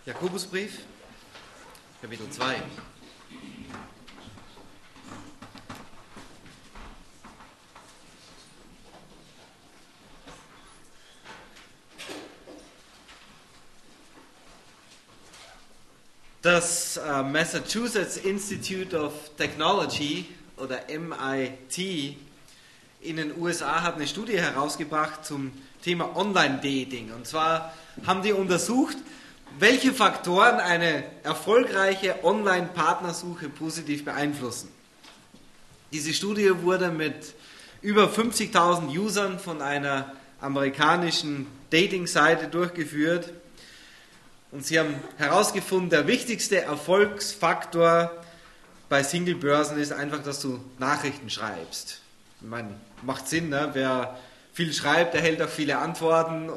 Jakobusbrief, Kapitel 2. Das Massachusetts Institute of Technology oder MIT in den USA hat eine Studie herausgebracht zum Thema Online-Dating. Und zwar haben die untersucht, welche Faktoren eine erfolgreiche Online-Partnersuche positiv beeinflussen. Diese Studie wurde mit über 50.000 Usern von einer amerikanischen Dating-Seite durchgeführt. Und sie haben herausgefunden, der wichtigste Erfolgsfaktor bei Single-Börsen ist einfach, dass du Nachrichten schreibst. Ich meine, macht Sinn, ne? Wer viel schreibt, erhält auch viele Antworten.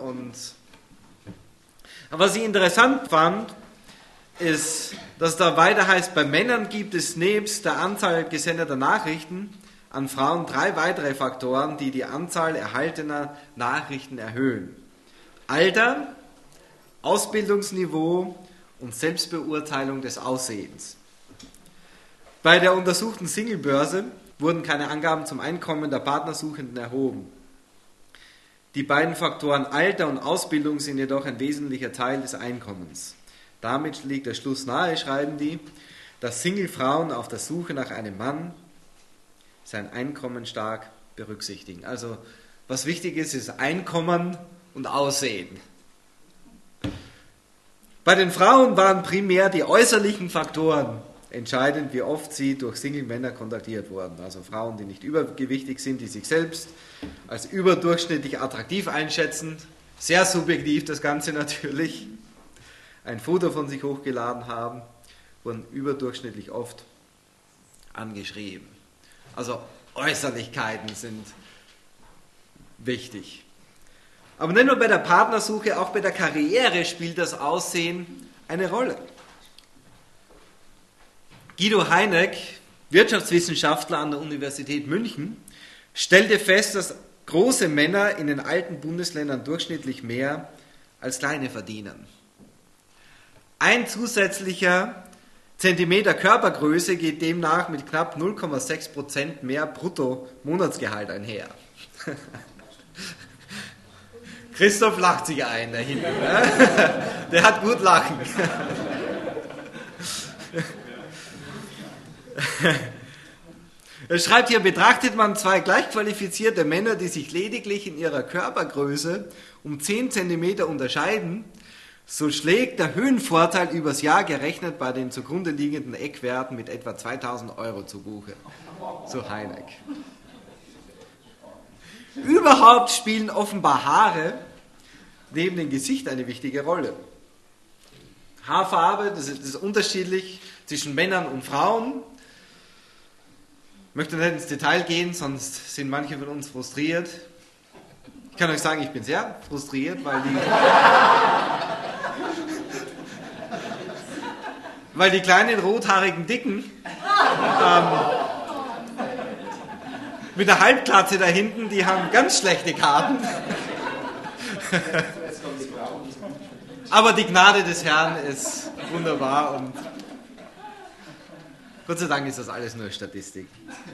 Aber was ich interessant fand, ist, dass da weiter heißt, bei Männern gibt es nebst der Anzahl gesendeter Nachrichten an Frauen 3 weitere Faktoren, die die Anzahl erhaltener Nachrichten erhöhen. Alter, Ausbildungsniveau und Selbstbeurteilung des Aussehens. Bei der untersuchten Singlebörse wurden keine Angaben zum Einkommen der Partnersuchenden erhoben. Die beiden Faktoren Alter und Ausbildung sind jedoch ein wesentlicher Teil des Einkommens. Damit liegt der Schluss nahe, schreiben die, dass Singlefrauen auf der Suche nach einem Mann sein Einkommen stark berücksichtigen. Also was wichtig ist, ist Einkommen und Aussehen. Bei den Frauen waren primär die äußerlichen Faktoren entscheidend, wie oft sie durch Single-Männer kontaktiert wurden. Also Frauen, die nicht übergewichtig sind, die sich selbst als überdurchschnittlich attraktiv einschätzen, sehr subjektiv das Ganze natürlich, ein Foto von sich hochgeladen haben, wurden überdurchschnittlich oft angeschrieben. Also Äußerlichkeiten sind wichtig. Aber nicht nur bei der Partnersuche, auch bei der Karriere spielt das Aussehen eine Rolle. Guido Heineck, Wirtschaftswissenschaftler an der Universität München, stellte fest, dass große Männer in den alten Bundesländern durchschnittlich mehr als kleine verdienen. Ein zusätzlicher Zentimeter Körpergröße geht demnach mit knapp 0,6% mehr Brutto-Monatsgehalt einher. Christoph lacht sich ein da hinten. Ne? Der hat gut lachen. Er schreibt hier, betrachtet man 2 gleichqualifizierte Männer, die sich lediglich in ihrer Körpergröße um 10 cm unterscheiden, so schlägt der Höhenvorteil übers Jahr gerechnet bei den zugrunde liegenden Eckwerten mit etwa 2.000 € zu Buche. So Heineck. Überhaupt spielen offenbar Haare neben dem Gesicht eine wichtige Rolle. Haarfarbe, das ist unterschiedlich zwischen Männern und Frauen. Ich möchte nicht ins Detail gehen, sonst sind manche von uns frustriert. Ich kann euch sagen, ich bin sehr frustriert, weil die kleinen rothaarigen Dicken mit der Halbglatze da hinten, die haben ganz schlechte Karten. Aber die Gnade des Herrn ist wunderbar und Gott sei Dank ist das alles nur Statistik.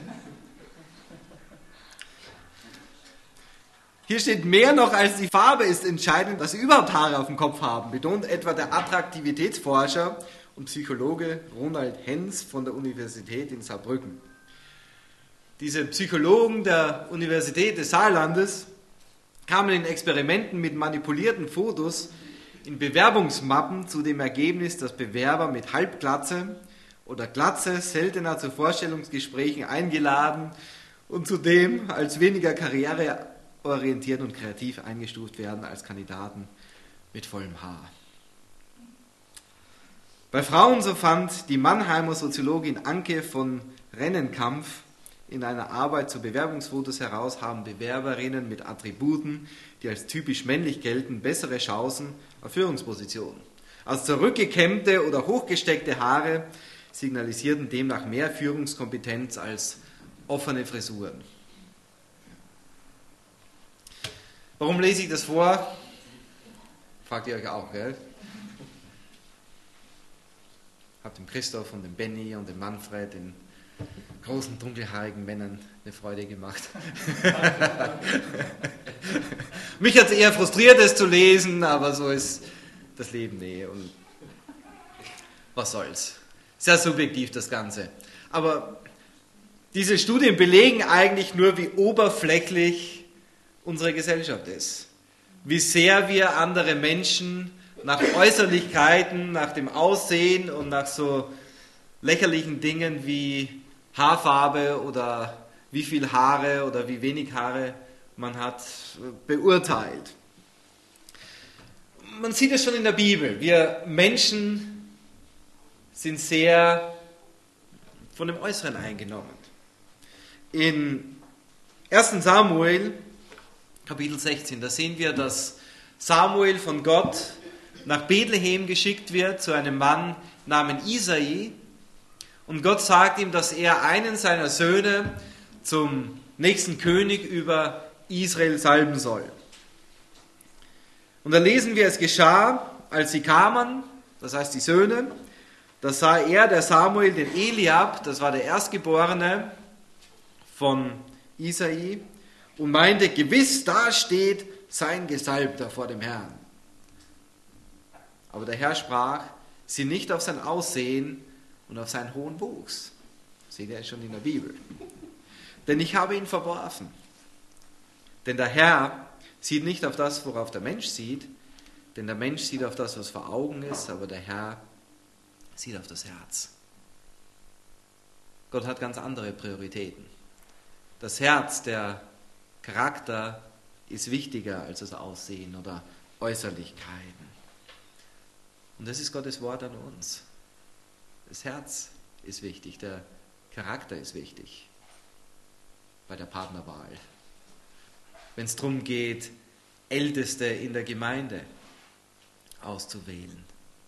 Hier steht, mehr noch als die Farbe ist entscheidend, dass sie überhaupt Haare auf dem Kopf haben, betont etwa der Attraktivitätsforscher und Psychologe Ronald Henz von der Universität in Saarbrücken. Diese Psychologen der Universität des Saarlandes kamen in Experimenten mit manipulierten Fotos in Bewerbungsmappen zu dem Ergebnis, dass Bewerber mit Halbglatze oder Glatze seltener zu Vorstellungsgesprächen eingeladen und zudem als weniger karriereorientiert und kreativ eingestuft werden als Kandidaten mit vollem Haar. Bei Frauen, so fand die Mannheimer Soziologin Anke von Rennenkampf in einer Arbeit zu Bewerbungsfotos heraus, haben Bewerberinnen mit Attributen, die als typisch männlich gelten, bessere Chancen auf Führungspositionen. Also zurückgekämmte oder hochgesteckte Haare signalisierten demnach mehr Führungskompetenz als offene Frisuren. Warum lese ich das vor? Fragt ihr euch auch, gell? Habe dem Christoph und dem Benny und dem Manfred, den großen dunkelhaarigen Männern, eine Freude gemacht. Mich hat es eher frustriert, es zu lesen, aber so ist das Leben. Nee, und was soll's. Sehr subjektiv das Ganze. Aber diese Studien belegen eigentlich nur, wie oberflächlich unsere Gesellschaft ist. Wie sehr wir andere Menschen nach Äußerlichkeiten, nach dem Aussehen und nach so lächerlichen Dingen wie Haarfarbe oder wie viel Haare oder wie wenig Haare man hat, beurteilt. Man sieht es schon in der Bibel. Wir Menschen sind sehr von dem Äußeren eingenommen. In 1. Samuel, Kapitel 16, da sehen wir, dass Samuel von Gott nach Bethlehem geschickt wird zu einem Mann namens Isai. Und Gott sagt ihm, dass er einen seiner Söhne zum nächsten König über Israel salben soll. Und da lesen wir, es geschah, als sie kamen, das heißt die Söhne, da sah er, der Samuel, den Eliab, das war der Erstgeborene von Isai, und meinte, gewiss, da steht sein Gesalbter vor dem Herrn. Aber der Herr sprach, sieh nicht auf sein Aussehen und auf seinen hohen Wuchs. Seht ihr schon in der Bibel. Denn ich habe ihn verworfen. Denn der Herr sieht nicht auf das, worauf der Mensch sieht, denn der Mensch sieht auf das, was vor Augen ist, aber der Herr sieht auf das Herz. Gott hat ganz andere Prioritäten. Das Herz, der Charakter ist wichtiger als das Aussehen oder Äußerlichkeiten. Und das ist Gottes Wort an uns. Das Herz ist wichtig, der Charakter ist wichtig bei der Partnerwahl. Wenn es darum geht, Älteste in der Gemeinde auszuwählen.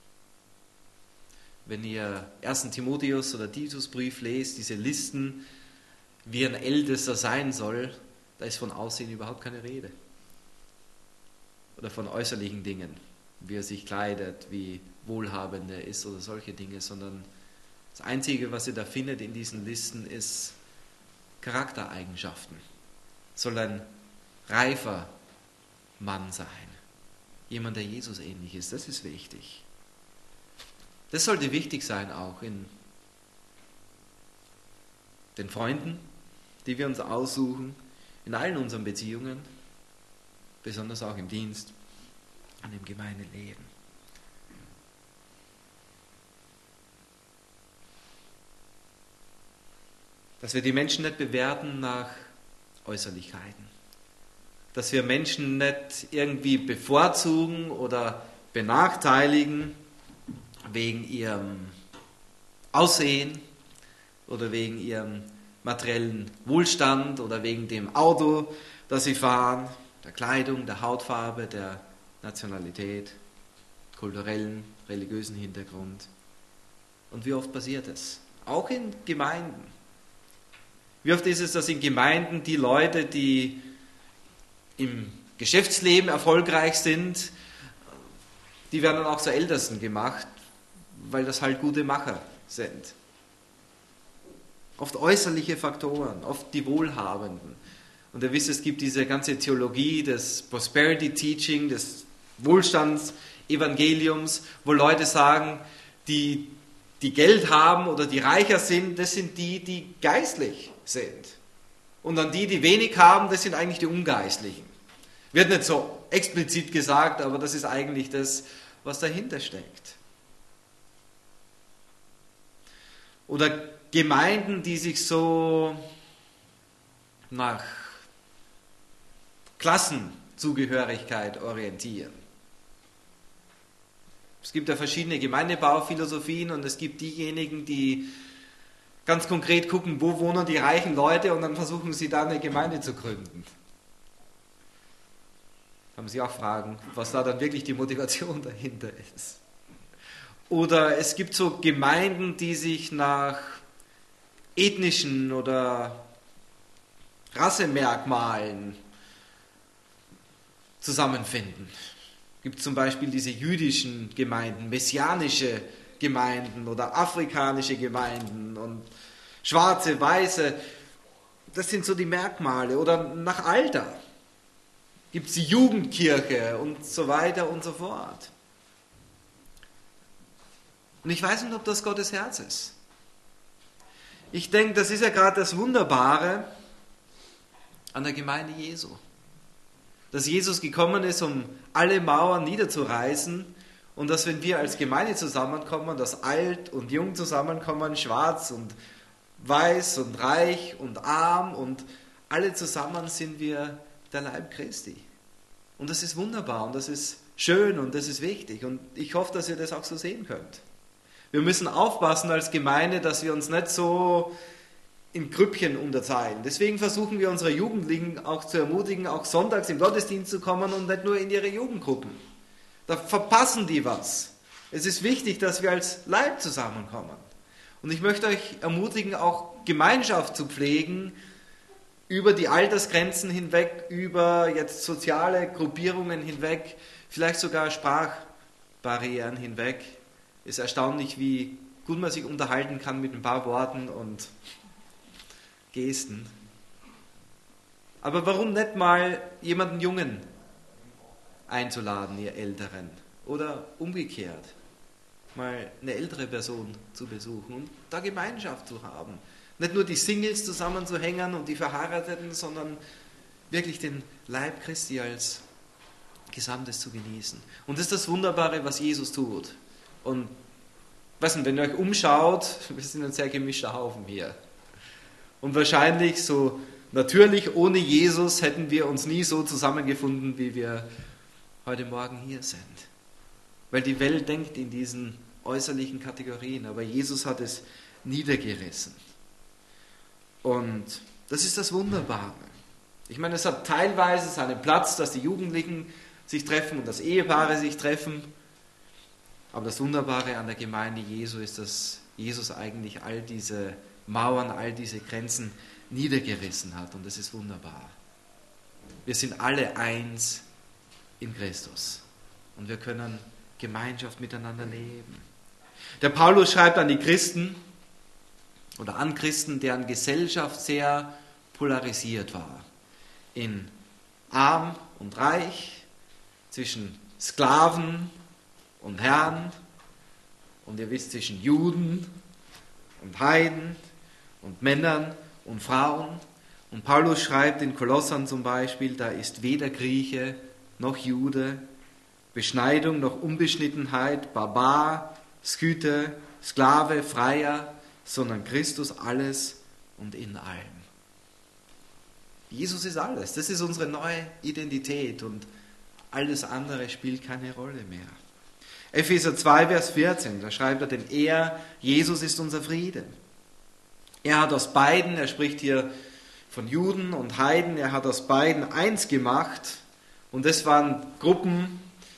Wenn ihr 1. Timotheus oder Titusbrief lest, diese Listen, wie ein Ältester sein soll, da ist von Aussehen überhaupt keine Rede. Oder von äußerlichen Dingen, wie er sich kleidet, wie wohlhabend er ist oder solche Dinge, sondern das Einzige, was ihr da findet in diesen Listen, ist Charaktereigenschaften. Soll ein reifer Mann sein. Jemand, der Jesus ähnlich ist, das ist wichtig. Das sollte wichtig sein auch in den Freunden, die wir uns aussuchen, in allen unseren Beziehungen, besonders auch im Dienst, und im Gemeindeleben. Dass wir die Menschen nicht bewerten nach Äußerlichkeiten. Dass wir Menschen nicht irgendwie bevorzugen oder benachteiligen wegen ihrem Aussehen oder wegen ihrem materiellen Wohlstand oder wegen dem Auto, das sie fahren, der Kleidung, der Hautfarbe, der Nationalität, kulturellen, religiösen Hintergrund. Und wie oft passiert es? Auch in Gemeinden. Wie oft ist es, dass in Gemeinden die Leute, die im Geschäftsleben erfolgreich sind, die werden dann auch zur Ältesten gemacht, weil das halt gute Macher sind. Oft äußerliche Faktoren, oft die Wohlhabenden. Und ihr wisst, es gibt diese ganze Theologie des Prosperity Teaching, des Wohlstandsevangeliums, wo Leute sagen, die Geld haben oder die reicher sind, das sind die geistlich sind. Und dann die wenig haben, das sind eigentlich die Ungeistlichen. Wird nicht so explizit gesagt, aber das ist eigentlich das, was dahinter steckt. Oder Gemeinden, die sich so nach Klassenzugehörigkeit orientieren. Es gibt ja verschiedene Gemeindebauphilosophien und es gibt diejenigen, die ganz konkret gucken, wo wohnen die reichen Leute und dann versuchen sie da eine Gemeinde zu gründen. Kann man sich auch fragen, was da dann wirklich die Motivation dahinter ist. Oder es gibt so Gemeinden, die sich nach ethnischen oder Rassemerkmalen zusammenfinden. Es gibt zum Beispiel diese jüdischen Gemeinden, messianische Gemeinden oder afrikanische Gemeinden und schwarze, weiße. Das sind so die Merkmale. Oder nach Alter gibt es die Jugendkirche und so weiter und so fort. Und ich weiß nicht, ob das Gottes Herz ist. Ich denke, das ist ja gerade das Wunderbare an der Gemeinde Jesu. Dass Jesus gekommen ist, um alle Mauern niederzureißen und dass, wenn wir als Gemeinde zusammenkommen, dass alt und jung zusammenkommen, schwarz und weiß und reich und arm und alle zusammen sind wir der Leib Christi. Und das ist wunderbar und das ist schön und das ist wichtig und ich hoffe, dass ihr das auch so sehen könnt. Wir müssen aufpassen als Gemeinde, dass wir uns nicht so in Grüppchen unterteilen. Deswegen versuchen wir unsere Jugendlichen auch zu ermutigen, auch sonntags im Gottesdienst zu kommen und nicht nur in ihre Jugendgruppen. Da verpassen die was. Es ist wichtig, dass wir als Leib zusammenkommen. Und ich möchte euch ermutigen, auch Gemeinschaft zu pflegen, über die Altersgrenzen hinweg, über jetzt soziale Gruppierungen hinweg, vielleicht sogar Sprachbarrieren hinweg. Es ist erstaunlich, wie gut man sich unterhalten kann mit ein paar Worten und Gesten. Aber warum nicht mal jemanden Jungen einzuladen, ihr Älteren? Oder umgekehrt, mal eine ältere Person zu besuchen und da Gemeinschaft zu haben. Nicht nur die Singles zusammenzuhängen und die Verheirateten, sondern wirklich den Leib Christi als Gesamtes zu genießen. Und das ist das Wunderbare, was Jesus tut. Und weißt du, wenn ihr euch umschaut, wir sind ein sehr gemischter Haufen hier. Und wahrscheinlich so natürlich ohne Jesus hätten wir uns nie so zusammengefunden, wie wir heute Morgen hier sind. Weil die Welt denkt in diesen äußerlichen Kategorien, aber Jesus hat es niedergerissen. Und das ist das Wunderbare. Ich meine, es hat teilweise seinen Platz, dass die Jugendlichen sich treffen und dass Ehepaare sich treffen. Aber das Wunderbare an der Gemeinde Jesu ist, dass Jesus eigentlich all diese Mauern, all diese Grenzen niedergerissen hat. Und das ist wunderbar. Wir sind alle eins in Christus. Und wir können Gemeinschaft miteinander leben. Der Paulus schreibt an die Christen oder an Christen, deren Gesellschaft sehr polarisiert war. In arm und reich, zwischen Sklaven und Herren und ihr wisst, zwischen Juden und Heiden und Männern und Frauen. Und Paulus schreibt in Kolossern zum Beispiel, da ist weder Grieche noch Jude, Beschneidung noch Unbeschnittenheit, Barbar, Skythe, Sklave, Freier, sondern Christus alles und in allem. Jesus ist alles, das ist unsere neue Identität und alles andere spielt keine Rolle mehr. Epheser 2, Vers 14, da schreibt er, denn er, Jesus, ist unser Friede. Er hat aus beiden, er spricht hier von Juden und Heiden, er hat aus beiden eins gemacht und das waren Gruppen,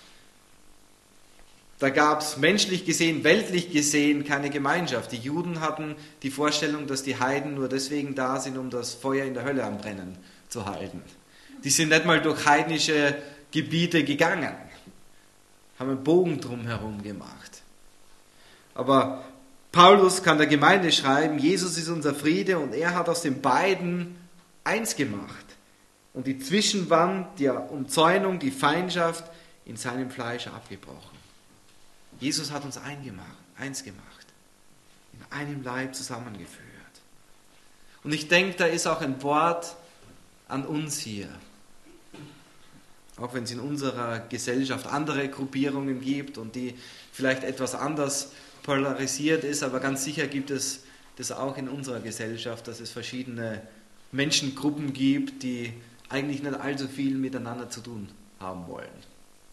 da gab es menschlich gesehen, weltlich gesehen keine Gemeinschaft. Die Juden hatten die Vorstellung, dass die Heiden nur deswegen da sind, um das Feuer in der Hölle am Brennen zu halten. Die sind nicht mal durch heidnische Gebiete gegangen, haben einen Bogen drumherum gemacht. Aber Paulus kann der Gemeinde schreiben, Jesus ist unser Friede und er hat aus den beiden eins gemacht und die Zwischenwand der Umzäunung, die Feindschaft in seinem Fleisch abgebrochen. Jesus hat uns eins gemacht, in einem Leib zusammengeführt. Und ich denke, da ist auch ein Wort an uns hier. Auch wenn es in unserer Gesellschaft andere Gruppierungen gibt und die vielleicht etwas anders polarisiert ist, aber ganz sicher gibt es das auch in unserer Gesellschaft, dass es verschiedene Menschengruppen gibt, die eigentlich nicht allzu viel miteinander zu tun haben wollen.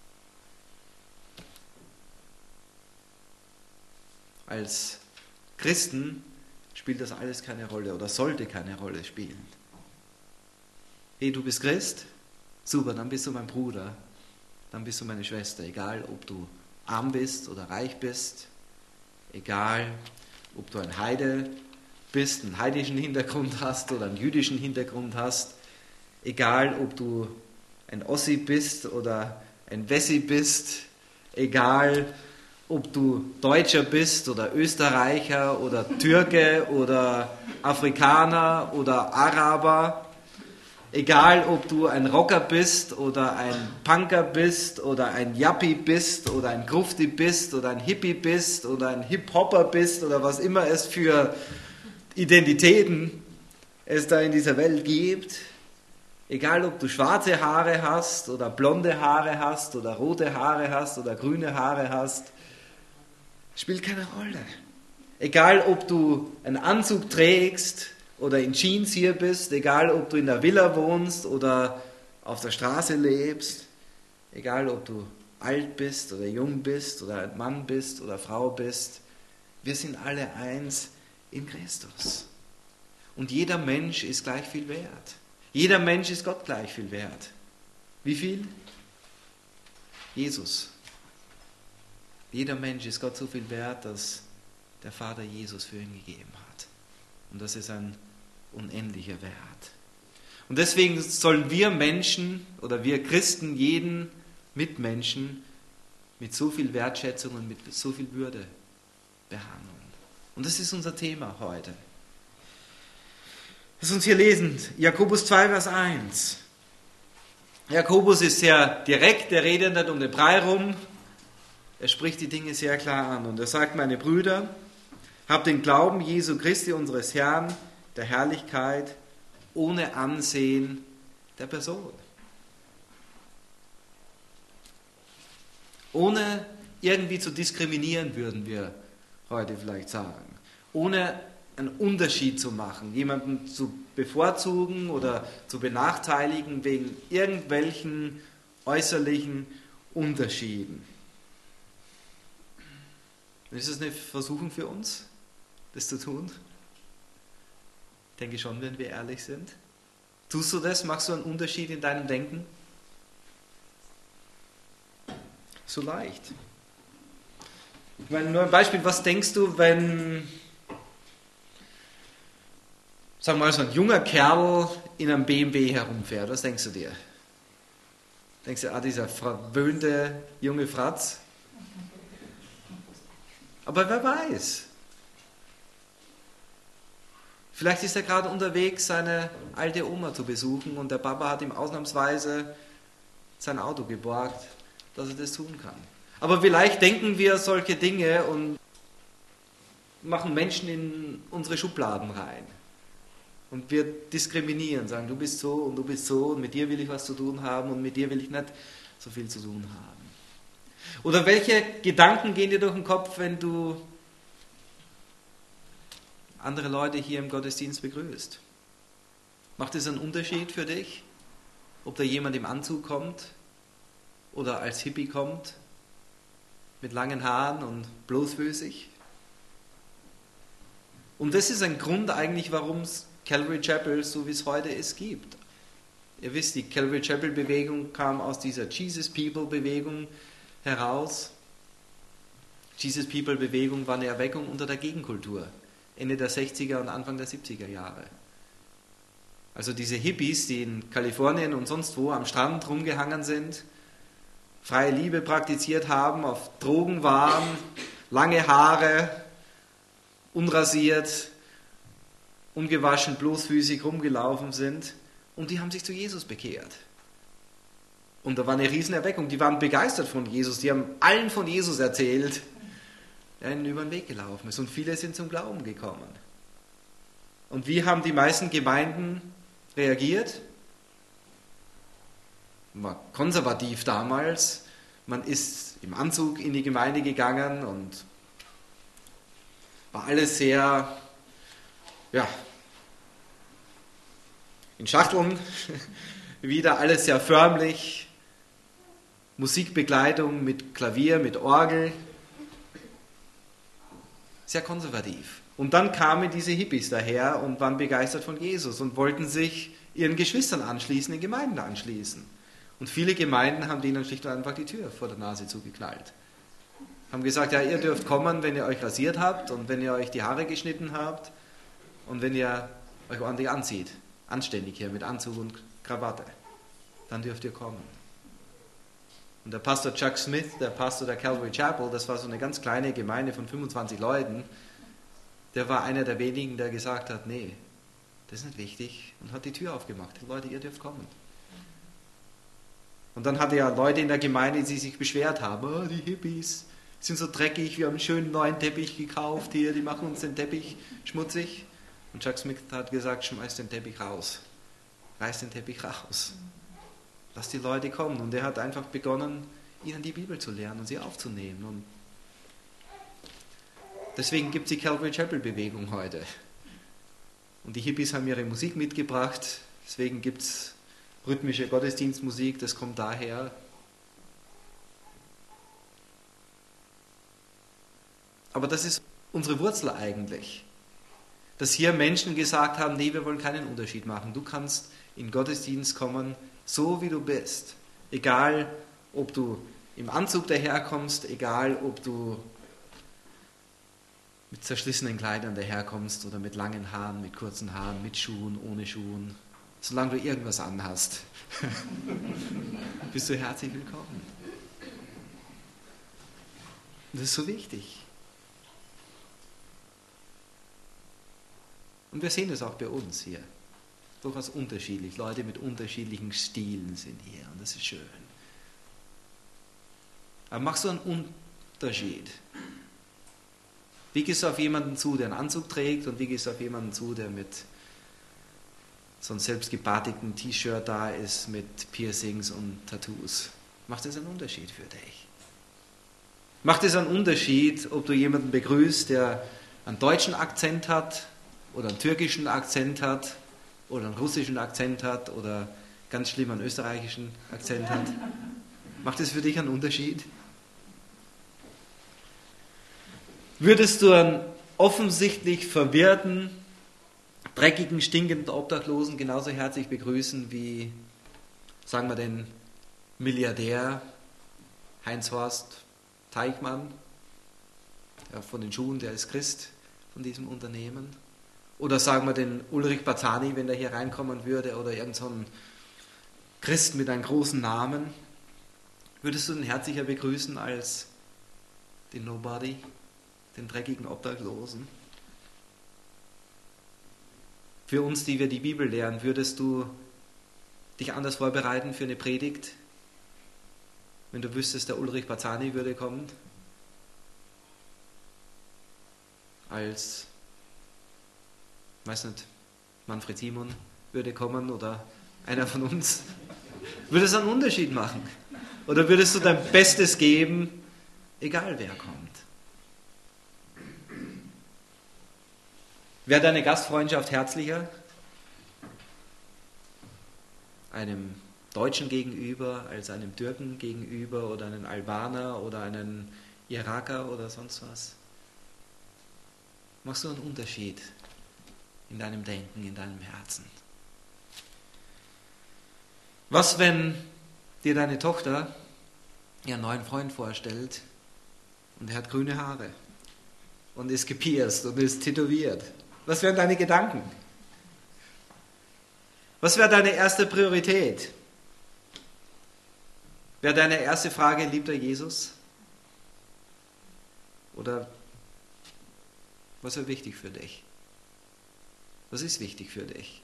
Als Christen spielt das alles keine Rolle oder sollte keine Rolle spielen. Hey, du bist Christ? Super, dann bist du mein Bruder, dann bist du meine Schwester, egal ob du arm bist oder reich bist, egal ob du ein Heide bist, einen heidnischen Hintergrund hast oder einen jüdischen Hintergrund hast, egal ob du ein Ossi bist oder ein Wessi bist, egal ob du Deutscher bist oder Österreicher oder Türke oder Afrikaner oder Araber, egal ob du ein Rocker bist oder ein Punker bist oder ein Yuppie bist oder ein Grufti bist oder ein Hippie bist oder ein Hip-Hopper bist oder was immer es für Identitäten es da in dieser Welt gibt, egal ob du schwarze Haare hast oder blonde Haare hast oder rote Haare hast oder grüne Haare hast, spielt keine Rolle. Egal ob du einen Anzug trägst oder in Jeans hier bist, egal ob du in der Villa wohnst oder auf der Straße lebst, egal ob du alt bist oder jung bist oder ein Mann bist oder Frau bist, wir sind alle eins in Christus. Und jeder Mensch ist gleich viel wert. Jeder Mensch ist Gott gleich viel wert. Wie viel? Jesus. Jeder Mensch ist Gott so viel wert, dass der Vater Jesus für ihn gegeben hat. Und das ist ein unendlicher Wert. Und deswegen sollen wir Menschen oder wir Christen jeden Mitmenschen mit so viel Wertschätzung und mit so viel Würde behandeln. Und das ist unser Thema heute. Lass uns hier lesen, Jakobus 2, Vers 1. Jakobus ist sehr direkt, er redet nicht um den Brei rum, er spricht die Dinge sehr klar an. Und er sagt, meine Brüder, habt den Glauben Jesu Christi, unseres Herrn, der Herrlichkeit, ohne Ansehen der Person. Ohne irgendwie zu diskriminieren, würden wir heute vielleicht sagen. Ohne einen Unterschied zu machen, jemanden zu bevorzugen oder zu benachteiligen wegen irgendwelchen äußerlichen Unterschieden. Ist es eine Versuchung für uns, das zu tun? Ich denke schon, wenn wir ehrlich sind. Tust du das? Machst du einen Unterschied in deinem Denken? So leicht. Ich meine, nur ein Beispiel, was denkst du, wenn, sagen wir mal, so ein junger Kerl in einem BMW herumfährt? Was denkst du dir? Denkst du, dieser verwöhnte junge Fratz? Aber wer weiß? Vielleicht ist er gerade unterwegs, seine alte Oma zu besuchen und der Papa hat ihm ausnahmsweise sein Auto geborgt, dass er das tun kann. Aber vielleicht denken wir solche Dinge und machen Menschen in unsere Schubladen rein. Und wir diskriminieren, sagen, du bist so und mit dir will ich was zu tun haben und mit dir will ich nicht so viel zu tun haben. Oder welche Gedanken gehen dir durch den Kopf, wenn du andere Leute hier im Gottesdienst begrüßt? Macht es einen Unterschied für dich, ob da jemand im Anzug kommt oder als Hippie kommt, mit langen Haaren und bloßfüßig? Und das ist ein Grund eigentlich, warum es Calvary Chapel, so wie es heute ist, gibt. Ihr wisst, die Calvary Chapel Bewegung kam aus dieser Jesus People Bewegung heraus. Jesus People Bewegung war eine Erweckung unter der Gegenkultur, Ende der 60er und Anfang der 70er Jahre. Also diese Hippies, die in Kalifornien und sonst wo am Strand rumgehangen sind, freie Liebe praktiziert haben, auf Drogen waren, lange Haare, unrasiert, ungewaschen, bloßfüßig rumgelaufen sind und die haben sich zu Jesus bekehrt. Und da war eine Riesenerweckung, die waren begeistert von Jesus, die haben allen von Jesus erzählt, der ihnen über den Weg gelaufen ist und viele sind zum Glauben gekommen. Und wie haben die meisten Gemeinden reagiert? War konservativ damals, man ist im Anzug in die Gemeinde gegangen und war alles sehr, in Schachteln, wieder alles sehr förmlich, Musikbegleitung mit Klavier, mit Orgel, sehr konservativ. Und dann kamen diese Hippies daher und waren begeistert von Jesus und wollten sich ihren Geschwistern anschließen, den Gemeinden anschließen. Und viele Gemeinden haben denen schlicht und einfach die Tür vor der Nase zugeknallt. Haben gesagt, ja, ihr dürft kommen, wenn ihr euch rasiert habt und wenn ihr euch die Haare geschnitten habt und wenn ihr euch ordentlich anzieht. Anständig hier mit Anzug und Krawatte. Dann dürft ihr kommen. Und der Pastor Chuck Smith, der Pastor der Calvary Chapel, das war so eine ganz kleine Gemeinde von 25 Leuten, der war einer der wenigen, der gesagt hat, nee, das ist nicht wichtig, und hat die Tür aufgemacht. Leute, ihr dürft kommen. Und dann hatte er Leute in der Gemeinde, die sich beschwert haben, oh, die Hippies sind so dreckig, wir haben einen schönen neuen Teppich gekauft hier, die machen uns den Teppich schmutzig. Und Chuck Smith hat gesagt, schmeiß den Teppich raus. Reiß den Teppich raus. Lass die Leute kommen. Und er hat einfach begonnen, ihnen die Bibel zu lehren und sie aufzunehmen. Und deswegen gibt es die Calvary Chapel Bewegung heute. Und die Hippies haben ihre Musik mitgebracht, deswegen gibt es rhythmische Gottesdienstmusik, das kommt daher. Aber das ist unsere Wurzel eigentlich. Dass hier Menschen gesagt haben, nee, wir wollen keinen Unterschied machen. Du kannst in den Gottesdienst kommen, so wie du bist. Egal, ob du im Anzug daherkommst, egal, ob du mit zerschlissenen Kleidern daherkommst oder mit langen Haaren, mit kurzen Haaren, mit Schuhen, ohne Schuhen. Solange du irgendwas anhast, bist du herzlich willkommen. Das ist so wichtig. Und wir sehen es auch bei uns hier. Durchaus unterschiedlich. Leute mit unterschiedlichen Stilen sind hier und das ist schön. Aber machst du einen Unterschied? Wie gehst du auf jemanden zu, der einen Anzug trägt, und wie gehst du auf jemanden zu, der mit so einem selbstgebartigten T-Shirt da ist, mit Piercings und Tattoos? Macht das einen Unterschied für dich? Macht es einen Unterschied, ob du jemanden begrüßt, der einen deutschen Akzent hat oder einen türkischen Akzent hat oder einen russischen Akzent hat oder ganz schlimm einen österreichischen Akzent hat? Macht es für dich einen Unterschied? Würdest du einen offensichtlich verwirrten, dreckigen, stinkenden Obdachlosen genauso herzlich begrüßen wie, sagen wir, den Milliardär Heinz-Horst Teichmann, ja, von den Schuhen, der ist Christ von diesem Unternehmen? Oder sagen wir den Ulrich Bazzani, wenn der hier reinkommen würde, oder irgend so ein Christ mit einem großen Namen? Würdest du den herzlicher begrüßen als den Nobody, den dreckigen Obdachlosen? Für uns, die wir die Bibel lehren, würdest du dich anders vorbereiten für eine Predigt, wenn du wüsstest, der Ulrich Bazzani würde kommen, als, weiß nicht, Manfred Simon würde kommen oder einer von uns? Würde es einen Unterschied machen? Oder würdest du dein Bestes geben, egal wer kommt? Wäre deine Gastfreundschaft herzlicher einem Deutschen gegenüber als einem Türken gegenüber oder einem Albaner oder einem Iraker oder sonst was? Machst du einen Unterschied in deinem Denken, in deinem Herzen? Was, wenn dir deine Tochter ihren neuen Freund vorstellt und er hat grüne Haare und ist gepierst und ist tätowiert? Was wären deine Gedanken? Was wäre deine erste Priorität? Wäre deine erste Frage, liebt er Jesus? Oder was wäre wichtig für dich? Was ist wichtig für dich?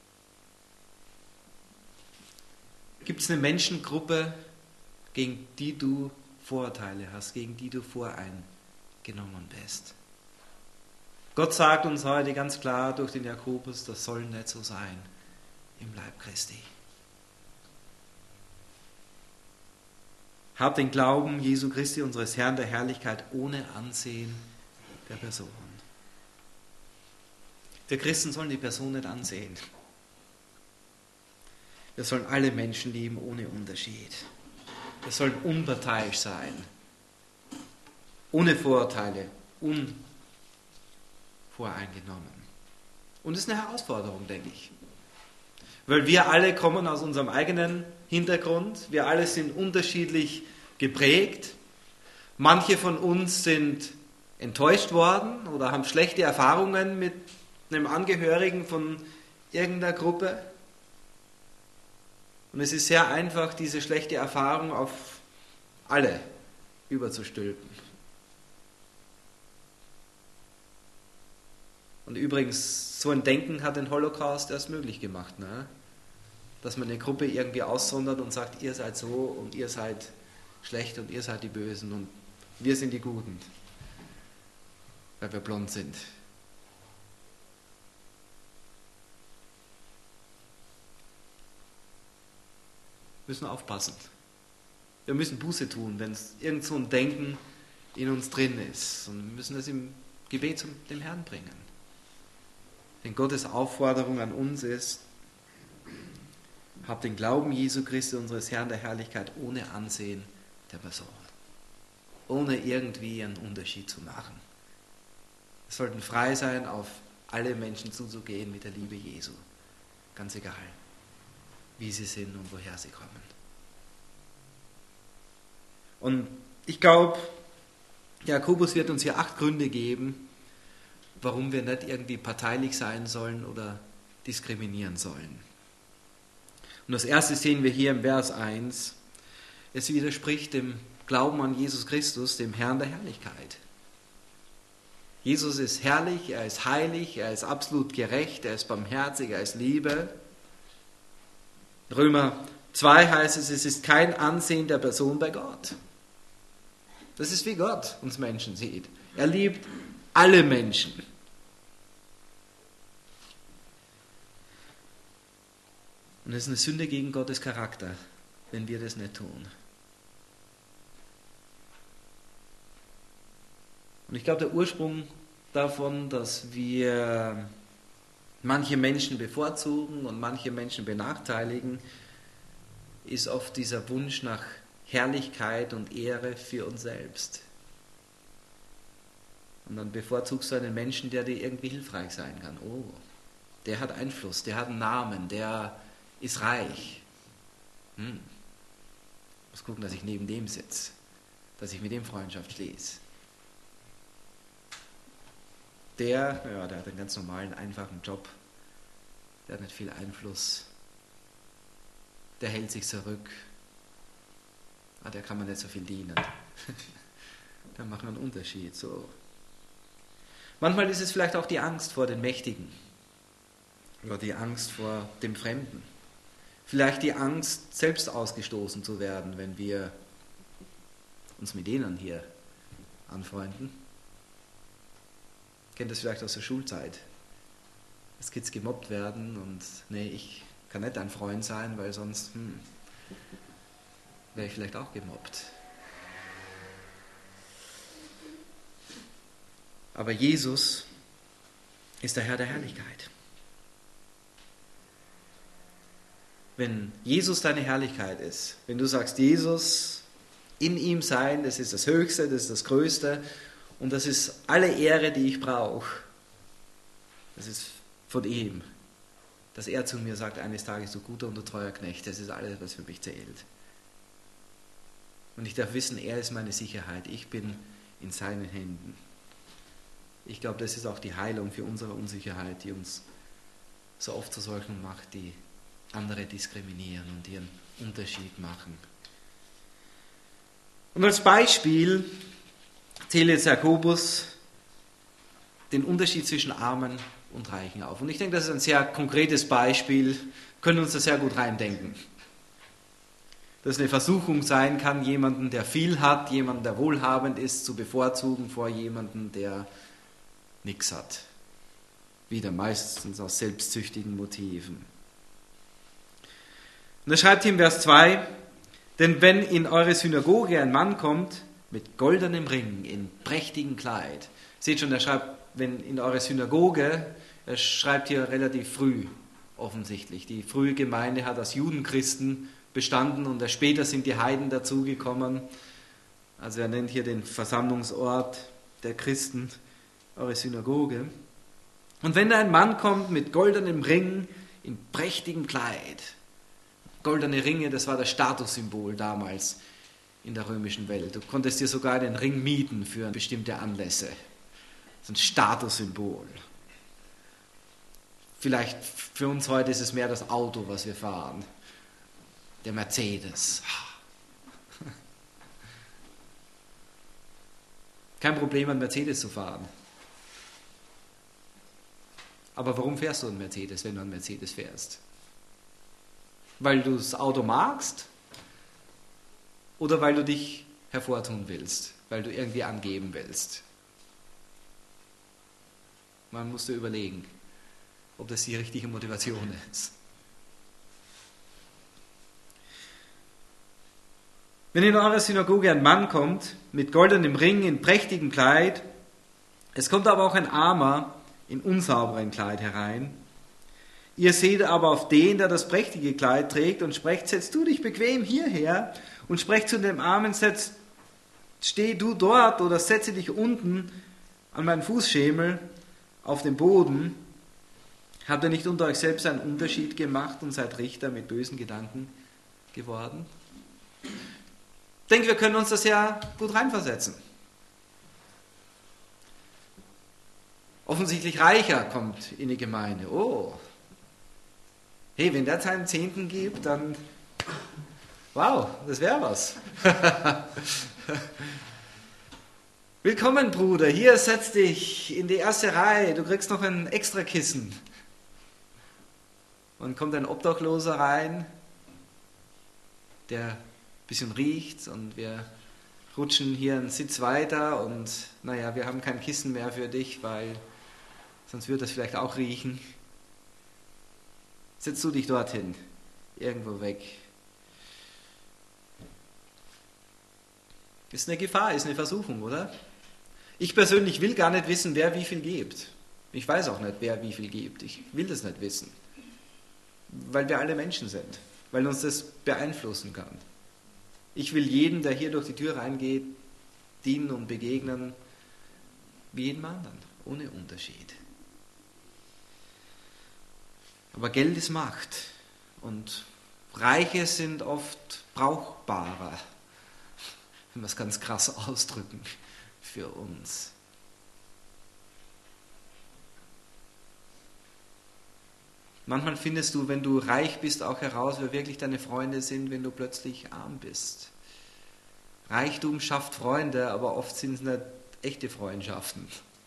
Gibt es eine Menschengruppe, gegen die du Vorurteile hast, gegen die du voreingenommen bist? Gott sagt uns heute ganz klar durch den Jakobus, das soll nicht so sein im Leib Christi. Hab den Glauben Jesu Christi, unseres Herrn der Herrlichkeit, ohne Ansehen der Person. Wir Christen sollen die Person nicht ansehen. Wir sollen alle Menschen lieben ohne Unterschied. Wir sollen unparteiisch sein, ohne Vorurteile, unvoreingenommen. Und das ist eine Herausforderung, denke ich. Weil wir alle kommen aus unserem eigenen Hintergrund, wir alle sind unterschiedlich geprägt. Manche von uns sind enttäuscht worden oder haben schlechte Erfahrungen mit einem Angehörigen von irgendeiner Gruppe. Und es ist sehr einfach, diese schlechte Erfahrung auf alle überzustülpen. Und übrigens, so ein Denken hat den Holocaust erst möglich gemacht, ne? Dass man eine Gruppe irgendwie aussondert und sagt, ihr seid so und ihr seid schlecht und ihr seid die Bösen und wir sind die Guten, weil wir blond sind. Wir müssen aufpassen. Wir müssen Buße tun, wenn es irgend so ein Denken in uns drin ist. Und wir müssen es im Gebet zum dem Herrn bringen. Denn Gottes Aufforderung an uns ist, habt den Glauben Jesu Christi, unseres Herrn der Herrlichkeit, ohne Ansehen der Person. Ohne irgendwie einen Unterschied zu machen. Wir sollten frei sein, auf alle Menschen zuzugehen mit der Liebe Jesu. Ganz egal, wie sie sind und woher sie kommen. Und ich glaube, Jakobus wird uns hier 8 Gründe geben, warum wir nicht irgendwie parteilich sein sollen oder diskriminieren sollen. Und das erste sehen wir hier im Vers 1. Es widerspricht dem Glauben an Jesus Christus, dem Herrn der Herrlichkeit. Jesus ist herrlich, er ist heilig, er ist absolut gerecht, er ist barmherzig, er ist Liebe. Römer 2 heißt es, es ist kein Ansehen der Person bei Gott. Das ist wie Gott uns Menschen sieht. Er liebt alle Menschen. Und es ist eine Sünde gegen Gottes Charakter, wenn wir das nicht tun. Und ich glaube, der Ursprung davon, dass wir manche Menschen bevorzugen und manche Menschen benachteiligen, ist oft dieser Wunsch nach Herrlichkeit und Ehre für uns selbst. Und dann bevorzugst du einen Menschen, der dir irgendwie hilfreich sein kann. Oh, der hat Einfluss, der hat einen Namen, der ist reich. Muss gucken, dass ich neben dem sitze, dass ich mit dem Freundschaft schließe. Der hat einen ganz normalen, einfachen Job, der hat nicht viel Einfluss, der hält sich zurück, der kann man nicht so viel dienen. Da machen wir einen Unterschied. So. Manchmal ist es vielleicht auch die Angst vor den Mächtigen oder die Angst vor dem Fremden. Vielleicht die Angst, selbst ausgestoßen zu werden, wenn wir uns mit denen hier anfreunden. Kennt das vielleicht aus der Schulzeit, dass Kids gemobbt werden und nee, ich kann nicht dein Freund sein, weil sonst wäre ich vielleicht auch gemobbt. Aber Jesus ist der Herr der Herrlichkeit. Wenn Jesus deine Herrlichkeit ist, wenn du sagst, Jesus, in ihm sein, das ist das Höchste, das ist das Größte und das ist alle Ehre, die ich brauche, das ist von ihm, dass er zu mir sagt, eines Tages, du guter und du treuer Knecht, das ist alles, was für mich zählt. Und ich darf wissen, er ist meine Sicherheit, ich bin in seinen Händen. Ich glaube, das ist auch die Heilung für unsere Unsicherheit, die uns so oft zu solchen macht, die andere diskriminieren und ihren Unterschied machen. Und als Beispiel zählt jetzt Jakobus den Unterschied zwischen Armen und Reichen auf. Und ich denke, das ist ein sehr konkretes Beispiel, können uns das sehr gut reindenken. Dass eine Versuchung sein kann, jemanden, der viel hat, jemanden, der wohlhabend ist, zu bevorzugen vor jemanden, der nichts hat. Wieder meistens aus selbstsüchtigen Motiven. Und er schreibt hier im Vers 2, denn wenn in eure Synagoge ein Mann kommt mit goldenem Ring, in prächtigem Kleid, seht schon, er schreibt, wenn in eure Synagoge, er schreibt hier relativ früh offensichtlich. Die frühe Gemeinde hat aus Judenchristen bestanden und erst später sind die Heiden dazugekommen. Also er nennt hier den Versammlungsort der Christen, eure Synagoge. Und wenn da ein Mann kommt mit goldenem Ring, in prächtigem Kleid, goldene Ringe, das war das Statussymbol damals in der römischen Welt. Du konntest dir sogar den Ring mieten für bestimmte Anlässe. Das ist ein Statussymbol. Vielleicht für uns heute ist es mehr das Auto, was wir fahren. Der Mercedes. Kein Problem, einen Mercedes zu fahren. Aber warum fährst du einen Mercedes, wenn du einen Mercedes fährst? Weil du das Auto magst oder weil du dich hervortun willst, weil du irgendwie angeben willst? Man muss dir überlegen, ob das die richtige Motivation ist. Wenn in eurer Synagoge ein Mann kommt, mit goldenem Ring, in prächtigem Kleid, es kommt aber auch ein Armer in unsauberen Kleid herein, ihr seht aber auf den, der das prächtige Kleid trägt und sprecht, setz du dich bequem hierher und sprecht zu dem Armen, steh du dort oder setze dich unten an meinen Fußschemel auf den Boden. Habt ihr nicht unter euch selbst einen Unterschied gemacht und seid Richter mit bösen Gedanken geworden? Ich denke, wir können uns das ja gut reinversetzen. Offensichtlich Reicher kommt in die Gemeinde. Oh, hey, wenn der seinen Zehnten gibt, dann, wow, das wäre was. Willkommen, Bruder, hier setz dich in die erste Reihe, du kriegst noch ein extra Kissen. Und kommt ein Obdachloser rein, der ein bisschen riecht und wir rutschen hier einen Sitz weiter und naja, wir haben kein Kissen mehr für dich, weil sonst würde das vielleicht auch riechen. Setz du dich dorthin, irgendwo weg. Ist eine Gefahr, ist eine Versuchung, oder? Ich persönlich will gar nicht wissen, wer wie viel gibt. Ich weiß auch nicht, wer wie viel gibt. Ich will das nicht wissen. Weil wir alle Menschen sind. Weil uns das beeinflussen kann. Ich will jedem, der hier durch die Tür reingeht, dienen und begegnen, wie jedem anderen, ohne Unterschied. Aber Geld ist Macht und Reiche sind oft brauchbarer, wenn wir es ganz krass ausdrücken, für uns. Manchmal findest du, wenn du reich bist, auch heraus, wer wirklich deine Freunde sind, wenn du plötzlich arm bist. Reichtum schafft Freunde, aber oft sind es nicht echte Freundschaften.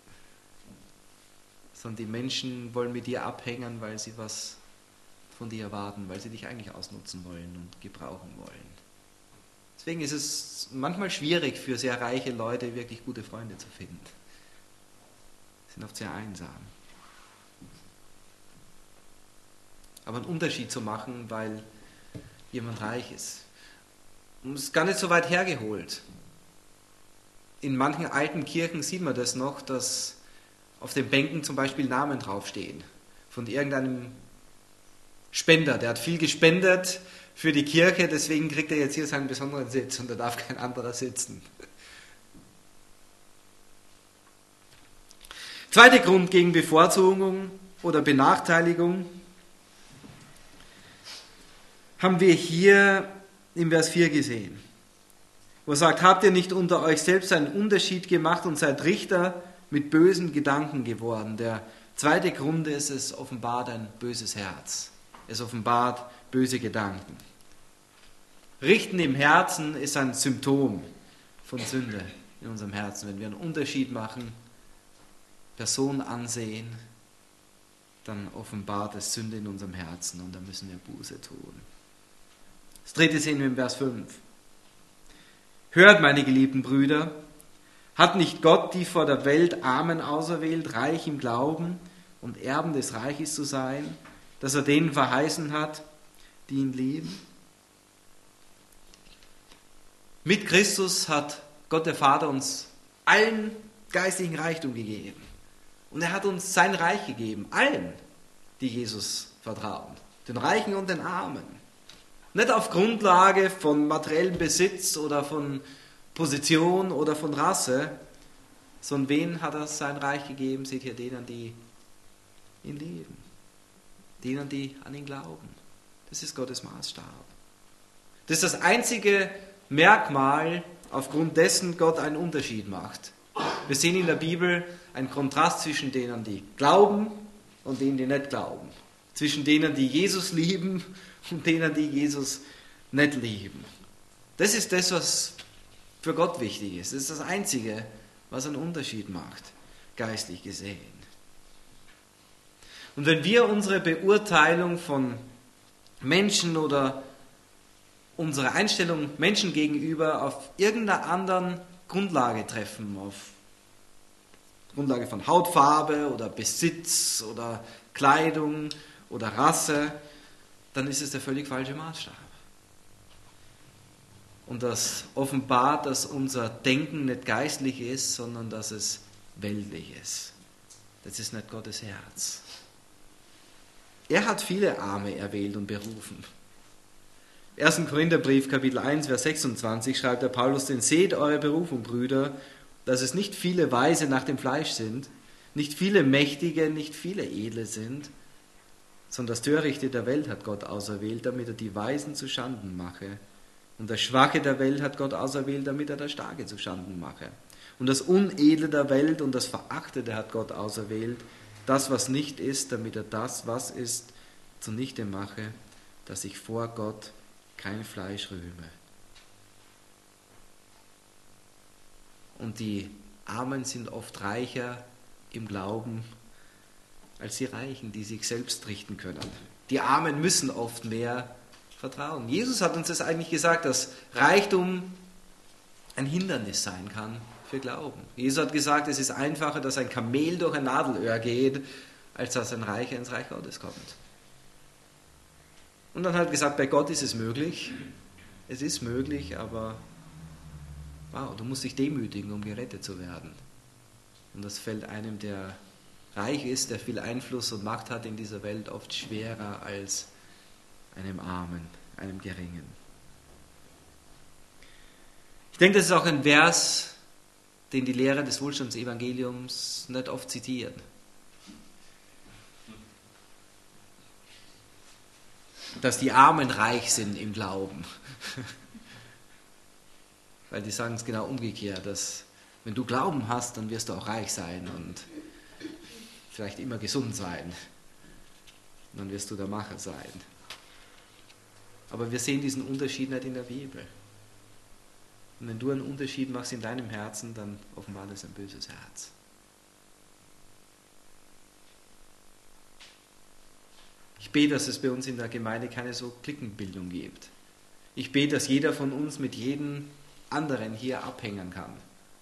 Sondern die Menschen wollen mit dir abhängen, weil sie was von dir erwarten, weil sie dich eigentlich ausnutzen wollen und gebrauchen wollen. Deswegen ist es manchmal schwierig für sehr reiche Leute, wirklich gute Freunde zu finden. Sie sind oft sehr einsam. Aber einen Unterschied zu machen, weil jemand reich ist. Und es ist gar nicht so weit hergeholt. In manchen alten Kirchen sieht man das noch, dass auf den Bänken zum Beispiel Namen draufstehen. Von irgendeinem Spender, der hat viel gespendet für die Kirche, deswegen kriegt er jetzt hier seinen besonderen Sitz und da darf kein anderer sitzen. Zweiter Grund gegen Bevorzugung oder Benachteiligung haben wir hier im Vers 4 gesehen, wo er sagt, habt ihr nicht unter euch selbst einen Unterschied gemacht und seid Richter mit bösen Gedanken geworden. Der zweite Grund ist, es offenbart ein böses Herz. Es offenbart böse Gedanken. Richten im Herzen ist ein Symptom von Sünde in unserem Herzen. Wenn wir einen Unterschied machen, Personen ansehen, dann offenbart es Sünde in unserem Herzen und da müssen wir Buße tun. Das dritte sehen wir im Vers 5. Hört, meine geliebten Brüder, hat nicht Gott die vor der Welt Armen auserwählt, reich im Glauben und Erben des Reiches zu sein, dass er denen verheißen hat, die ihn lieben? Mit Christus hat Gott der Vater uns allen geistigen Reichtum gegeben. Und er hat uns sein Reich gegeben, allen, die Jesus vertrauen, den Reichen und den Armen. Nicht auf Grundlage von materiellem Besitz oder von Position oder von Rasse, sondern wen hat er sein Reich gegeben? Seht ihr, denen, die ihn lieben, denen, die an ihn glauben. Das ist Gottes Maßstab. Das ist das einzige Merkmal, aufgrund dessen Gott einen Unterschied macht. Wir sehen in der Bibel einen Kontrast zwischen denen, die glauben und denen, die nicht glauben. Zwischen denen, die Jesus lieben und denen, die Jesus nicht lieben. Das ist das, was für Gott wichtig ist. Das ist das Einzige, was einen Unterschied macht, geistlich gesehen. Und wenn wir unsere Beurteilung von Menschen oder unsere Einstellung Menschen gegenüber auf irgendeiner anderen Grundlage treffen, auf Grundlage von Hautfarbe oder Besitz oder Kleidung oder Rasse, dann ist es der völlig falsche Maßstab. Und das offenbart, dass unser Denken nicht geistlich ist, sondern dass es weltlich ist. Das ist nicht Gottes Herz. Er hat viele Arme erwählt und berufen. 1. Korintherbrief, Kapitel 1, Vers 26 schreibt der Paulus, denn seht eure Berufung, Brüder, dass es nicht viele Weise nach dem Fleisch sind, nicht viele Mächtige, nicht viele Edle sind, sondern das Törichte der Welt hat Gott auserwählt, damit er die Weisen zu Schanden mache. Und das Schwache der Welt hat Gott auserwählt, damit er das Starke zu Schanden mache. Und das Unedle der Welt und das Verachtete hat Gott auserwählt, das, was nicht ist, damit er das, was ist, zunichte mache, dass sich vor Gott kein Fleisch rühme. Und die Armen sind oft reicher im Glauben als die Reichen, die sich selbst richten können. Die Armen müssen oft mehr vertrauen. Jesus hat uns das eigentlich gesagt, dass Reichtum ein Hindernis sein kann für Glauben. Jesus hat gesagt, es ist einfacher, dass ein Kamel durch ein Nadelöhr geht, als dass ein Reicher ins Reich Gottes kommt. Und dann hat er gesagt, bei Gott ist es möglich. Es ist möglich, aber wow, du musst dich demütigen, um gerettet zu werden. Und das fällt einem, der reich ist, der viel Einfluss und Macht hat in dieser Welt, oft schwerer als einem Armen, einem Geringen. Ich denke, das ist auch ein Vers, den die Lehrer des Wohlstandsevangeliums nicht oft zitieren. Dass die Armen reich sind im Glauben. Weil die sagen es genau umgekehrt, dass wenn du Glauben hast, dann wirst du auch reich sein und vielleicht immer gesund sein. Und dann wirst du der Macher sein. Aber wir sehen diesen Unterschied nicht in der Bibel. Und wenn du einen Unterschied machst in deinem Herzen, dann offenbart es ein böses Herz. Ich bete, dass es bei uns in der Gemeinde keine so Cliquenbildung gibt. Ich bete, dass jeder von uns mit jedem anderen hier abhängen kann.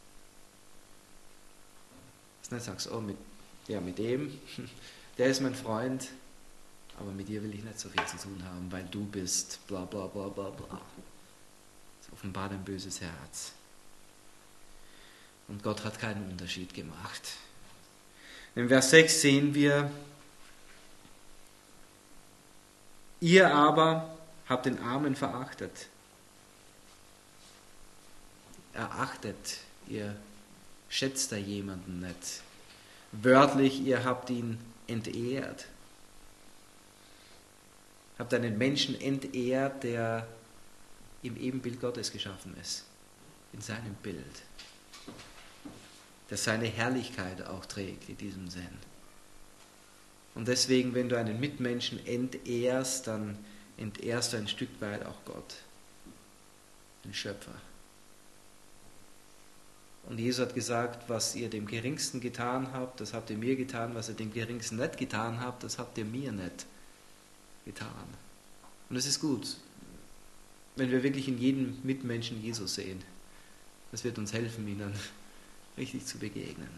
Dass du nicht sagst, oh, mit dem, der ist mein Freund, aber mit dir will ich nicht so viel zu tun haben, weil du bist bla bla bla bla bla. Das offenbart ein böses Herz. Und Gott hat keinen Unterschied gemacht. In Vers 6 sehen wir, ihr aber habt den Armen verachtet. Erachtet, ihr schätzt da jemanden nicht. Wörtlich, ihr habt ihn entehrt. Habt einen Menschen entehrt, der im Ebenbild Gottes geschaffen ist. In seinem Bild. Der seine Herrlichkeit auch trägt in diesem Sinn. Und deswegen, wenn du einen Mitmenschen entehrst, dann entehrst du ein Stück weit auch Gott, den Schöpfer. Und Jesus hat gesagt, was ihr dem Geringsten getan habt, das habt ihr mir getan, was ihr dem Geringsten nicht getan habt, das habt ihr mir nicht getan. Und es ist gut, wenn wir wirklich in jedem Mitmenschen Jesus sehen. Das wird uns helfen, ihnen richtig zu begegnen.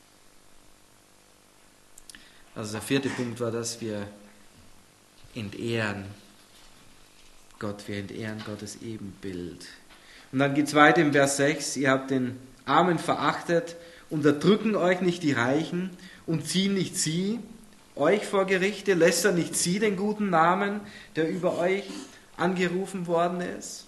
Also der 4. Punkt war, dass wir entehren Gott, wir entehren Gottes Ebenbild. Und dann geht es weiter im Vers 6, ihr habt den Armen verachtet, unterdrücken euch nicht die Reichen und ziehen nicht sie euch vor Gerichte, lästern nicht sie den guten Namen, der über euch angerufen worden ist.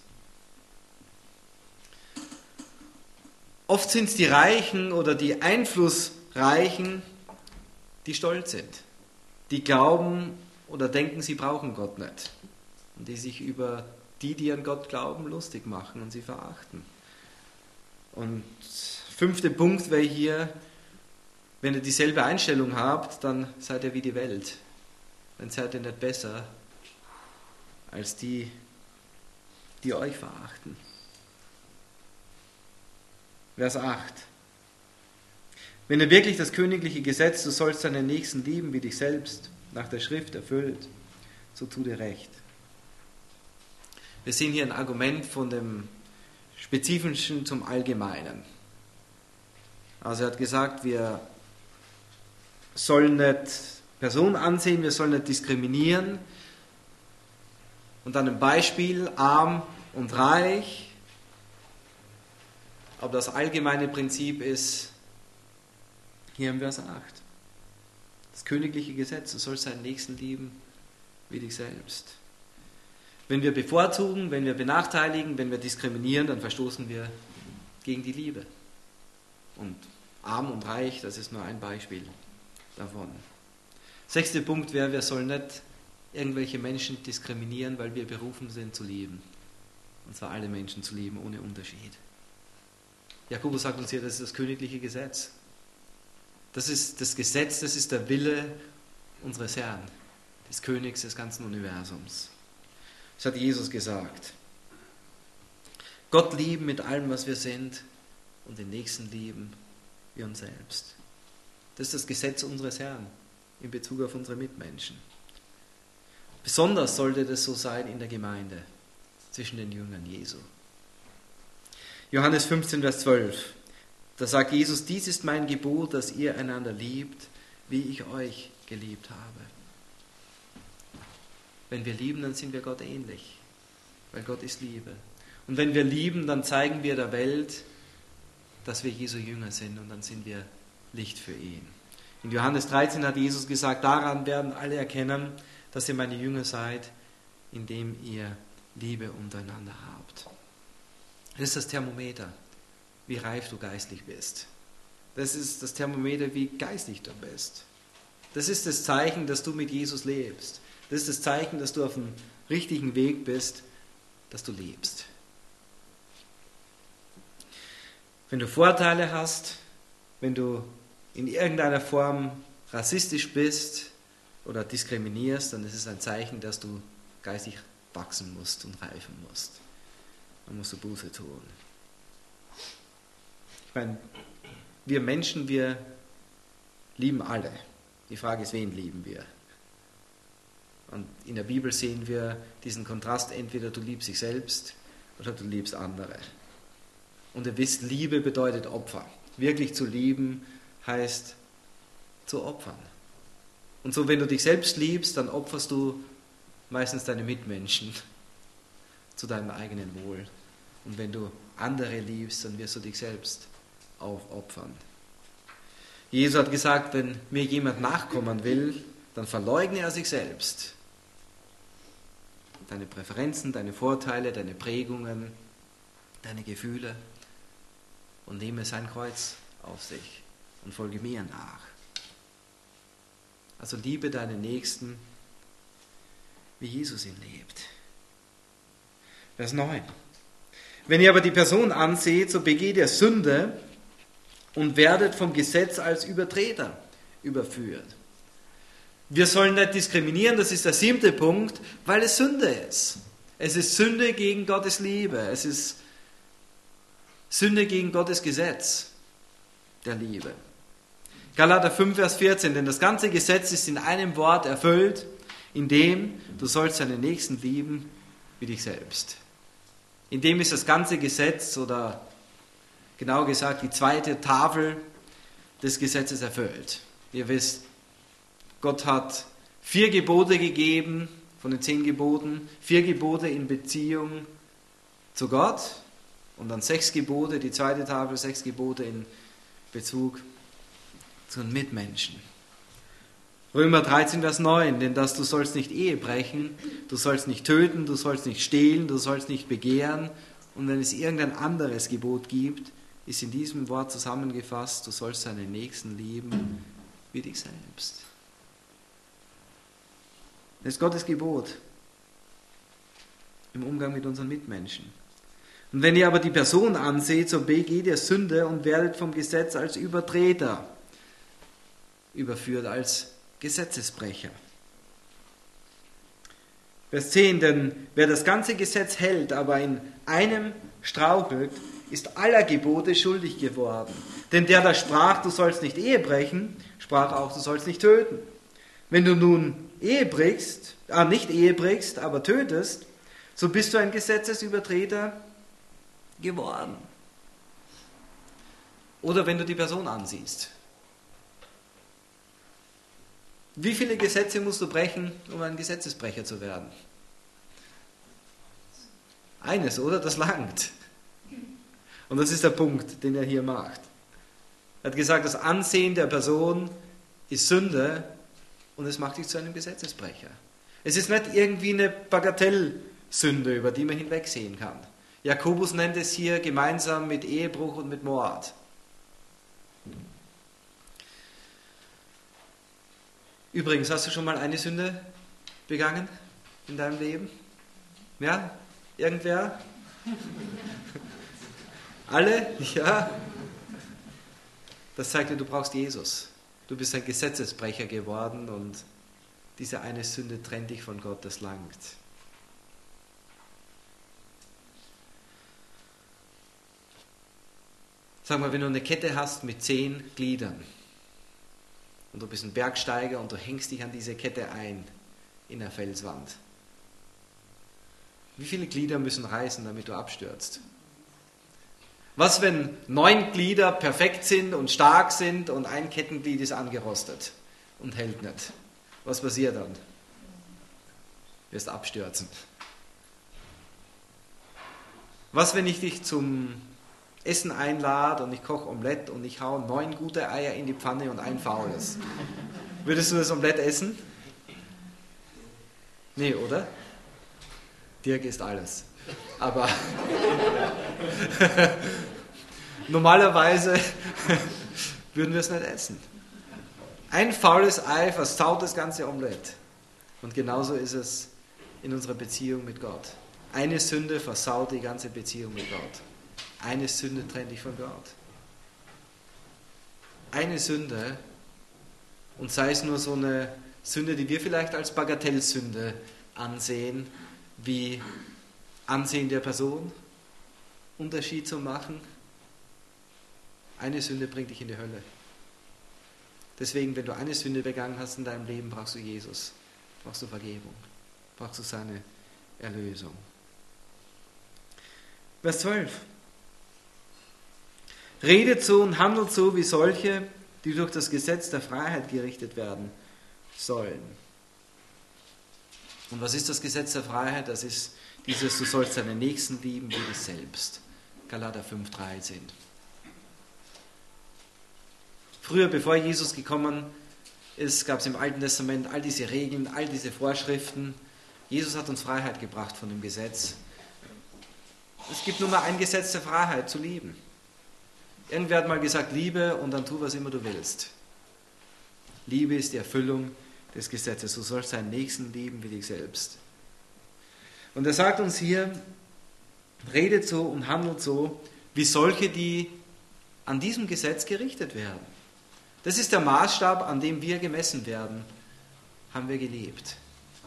Oft sind es die Reichen oder die Einflussreichen, die stolz sind, die glauben oder denken, sie brauchen Gott nicht und die sich über die an Gott glauben, lustig machen und sie verachten. Und 5. Punkt wäre hier, wenn ihr dieselbe Einstellung habt, dann seid ihr wie die Welt. Dann seid ihr nicht besser als die euch verachten. Vers 8. Wenn ihr wirklich das königliche Gesetz, du sollst deinen Nächsten lieben wie dich selbst, nach der Schrift erfüllt, so tu dir recht. Wir sehen hier ein Argument von dem Spezifischen zum Allgemeinen. Also er hat gesagt, wir sollen nicht Personen ansehen, wir sollen nicht diskriminieren. Und dann ein Beispiel, arm und reich. Aber das allgemeine Prinzip ist, hier im Vers 8, das königliche Gesetz, du sollst deinen Nächsten lieben wie dich selbst. Wenn wir bevorzugen, wenn wir benachteiligen, wenn wir diskriminieren, dann verstoßen wir gegen die Liebe. Und arm und reich, das ist nur ein Beispiel davon. 6. Punkt wäre, wir sollen nicht irgendwelche Menschen diskriminieren, weil wir berufen sind zu lieben. Und zwar alle Menschen zu lieben, ohne Unterschied. Jakobus sagt uns hier, das ist das königliche Gesetz. Das ist das Gesetz, das ist der Wille unseres Herrn, des Königs des ganzen Universums. Das hat Jesus gesagt. Gott lieben mit allem, was wir sind, und den Nächsten lieben wie uns selbst. Das ist das Gesetz unseres Herrn in Bezug auf unsere Mitmenschen. Besonders sollte das so sein in der Gemeinde, zwischen den Jüngern Jesu. Johannes 15, Vers 12. Da sagt Jesus, dies ist mein Gebot, dass ihr einander liebt, wie ich euch geliebt habe. Wenn wir lieben, dann sind wir Gott ähnlich, weil Gott ist Liebe. Und wenn wir lieben, dann zeigen wir der Welt, dass wir Jesu Jünger sind und dann sind wir Licht für ihn. In Johannes 13 hat Jesus gesagt, daran werden alle erkennen, dass ihr meine Jünger seid, indem ihr Liebe untereinander habt. Das ist das Thermometer, wie reif du geistlich bist. Das ist das Thermometer, wie geistlich du bist. Das ist das Zeichen, dass du mit Jesus lebst. Das ist das Zeichen, dass du auf dem richtigen Weg bist, dass du lebst. Wenn du Vorteile hast, wenn du in irgendeiner Form rassistisch bist oder diskriminierst, dann ist es ein Zeichen, dass du geistig wachsen musst und reifen musst. Dann musst du Buße tun. Ich meine, wir Menschen, wir lieben alle. Die Frage ist, wen lieben wir? Und in der Bibel sehen wir diesen Kontrast, entweder du liebst dich selbst oder du liebst andere. Und ihr wisst, Liebe bedeutet Opfer. Wirklich zu lieben heißt zu opfern. Und so, wenn du dich selbst liebst, dann opferst du meistens deine Mitmenschen zu deinem eigenen Wohl. Und wenn du andere liebst, dann wirst du dich selbst aufopfern. Jesus hat gesagt, wenn mir jemand nachkommen will, dann verleugne er sich selbst. Deine Präferenzen, deine Vorteile, deine Prägungen, deine Gefühle und nehme sein Kreuz auf sich und folge mir nach. Also liebe deinen Nächsten, wie Jesus ihn lebt. Vers 9. Wenn ihr aber die Person anseht, so begeht ihr Sünde und werdet vom Gesetz als Übertreter überführt. Wir sollen nicht diskriminieren, das ist der 7. Punkt, weil es Sünde ist. Es ist Sünde gegen Gottes Liebe. Es ist Sünde gegen Gottes Gesetz der Liebe. Galater 5, Vers 14, denn das ganze Gesetz ist in einem Wort erfüllt, in dem du sollst deinen Nächsten lieben wie dich selbst. In dem ist das ganze Gesetz, oder genau gesagt die 2. Tafel des Gesetzes erfüllt. Ihr wisst, Gott hat 4 Gebote gegeben von den 10 Geboten, 4 Gebote in Beziehung zu Gott und dann 6 Gebote, die 2. Tafel, 6 Gebote in Bezug zu den Mitmenschen. Römer 13, Vers 9, denn du sollst nicht Ehe brechen, du sollst nicht töten, du sollst nicht stehlen, du sollst nicht begehren. Und wenn es irgendein anderes Gebot gibt, ist in diesem Wort zusammengefasst, du sollst deinen Nächsten lieben wie dich selbst. Das ist Gottes Gebot im Umgang mit unseren Mitmenschen. Und wenn ihr aber die Person anseht, so begeht ihr Sünde und werdet vom Gesetz als Übertreter überführt, als Gesetzesbrecher. Vers 10, denn wer das ganze Gesetz hält, aber in einem strauchelt, ist aller Gebote schuldig geworden. Denn der da sprach, du sollst nicht Ehe brechen, sprach auch, du sollst nicht töten. Wenn du nun nicht Ehe brichst, aber tötest, so bist du ein Gesetzesübertreter geworden. Oder wenn du die Person ansiehst. Wie viele Gesetze musst du brechen, um ein Gesetzesbrecher zu werden? Eines, oder? Das langt. Und das ist der Punkt, den er hier macht. Er hat gesagt, das Ansehen der Person ist Sünde und es macht dich zu einem Gesetzesbrecher. Es ist nicht irgendwie eine Bagatellsünde, über die man hinwegsehen kann. Jakobus nennt es hier gemeinsam mit Ehebruch und mit Mord. Übrigens, hast du schon mal eine Sünde begangen in deinem Leben? Ja? Irgendwer? Alle? Ja? Das zeigt dir, du brauchst Jesus. Du bist ein Gesetzesbrecher geworden und diese eine Sünde trennt dich von Gott, das langt. Sag mal, wenn du eine Kette hast mit 10 Gliedern und du bist ein Bergsteiger und du hängst dich an diese Kette ein in der Felswand. Wie viele Glieder müssen reißen, damit du abstürzt? Was, wenn 9 Glieder perfekt sind und stark sind und ein Kettenglied ist angerostet und hält nicht? Was passiert dann? Du wirst abstürzen. Was, wenn ich dich zum Essen einlade und ich koche Omelette und ich haue 9 gute Eier in die Pfanne und ein faules? Würdest du das Omelette essen? Nee, oder? Dirk isst alles. Aber normalerweise würden wir es nicht essen. Ein faules Ei versaut das ganze Omelette. Und genauso ist es in unserer Beziehung mit Gott. Eine Sünde versaut die ganze Beziehung mit Gott. Eine Sünde trennt dich von Gott. Eine Sünde, und sei es nur so eine Sünde, die wir vielleicht als Bagatellsünde ansehen, wie Ansehen der Person, Unterschied zu machen. Eine Sünde bringt dich in die Hölle. Deswegen, wenn du eine Sünde begangen hast in deinem Leben, brauchst du Jesus, brauchst du Vergebung, brauchst du seine Erlösung. Vers 12. Redet so und handelt so wie solche, die durch das Gesetz der Freiheit gerichtet werden sollen. Und was ist das Gesetz der Freiheit? Das ist dieses, du sollst deinen Nächsten lieben wie dich selbst. Galater 5,13. Früher, bevor Jesus gekommen ist, gab es im Alten Testament all diese Regeln, all diese Vorschriften. Jesus hat uns Freiheit gebracht von dem Gesetz. Es gibt nur mal ein Gesetz der Freiheit, zu lieben. Irgendwer hat mal gesagt, liebe und dann tu, was immer du willst. Liebe ist die Erfüllung des Gesetzes. Du sollst deinen Nächsten lieben wie dich selbst. Und er sagt uns hier, redet so und handelt so, wie solche, die an diesem Gesetz gerichtet werden. Das ist der Maßstab, an dem wir gemessen werden. Haben wir gelebt.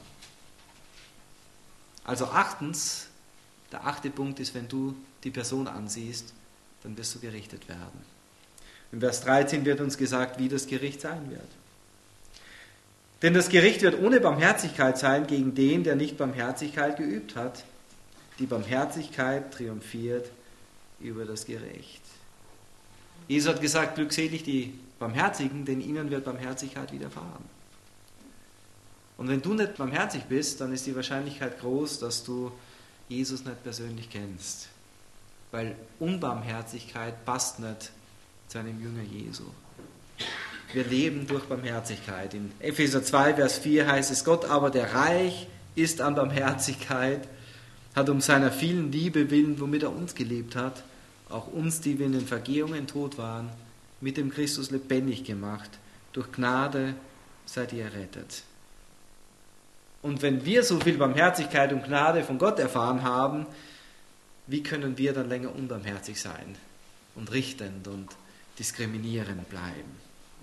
Also achtens, der 8. Punkt ist, wenn du die Person ansiehst, dann wirst du gerichtet werden. In Vers 13 wird uns gesagt, wie das Gericht sein wird. Denn das Gericht wird ohne Barmherzigkeit sein gegen den, der nicht Barmherzigkeit geübt hat. Die Barmherzigkeit triumphiert über das Gericht. Jesus hat gesagt, glückselig die Barmherzigen, denn ihnen wird Barmherzigkeit widerfahren. Und wenn du nicht barmherzig bist, dann ist die Wahrscheinlichkeit groß, dass du Jesus nicht persönlich kennst. Weil Unbarmherzigkeit passt nicht zu einem Jünger Jesu. Wir leben durch Barmherzigkeit. In Epheser 2, Vers 4 heißt es, Gott aber, der reich ist an Barmherzigkeit, hat um seiner vielen Liebe willen, womit er uns gelebt hat, auch uns, die wir in den Vergehungen tot waren, mit dem Christus lebendig gemacht. Durch Gnade seid ihr errettet. Und wenn wir so viel Barmherzigkeit und Gnade von Gott erfahren haben, wie können wir dann länger unbarmherzig sein und richtend und diskriminierend bleiben?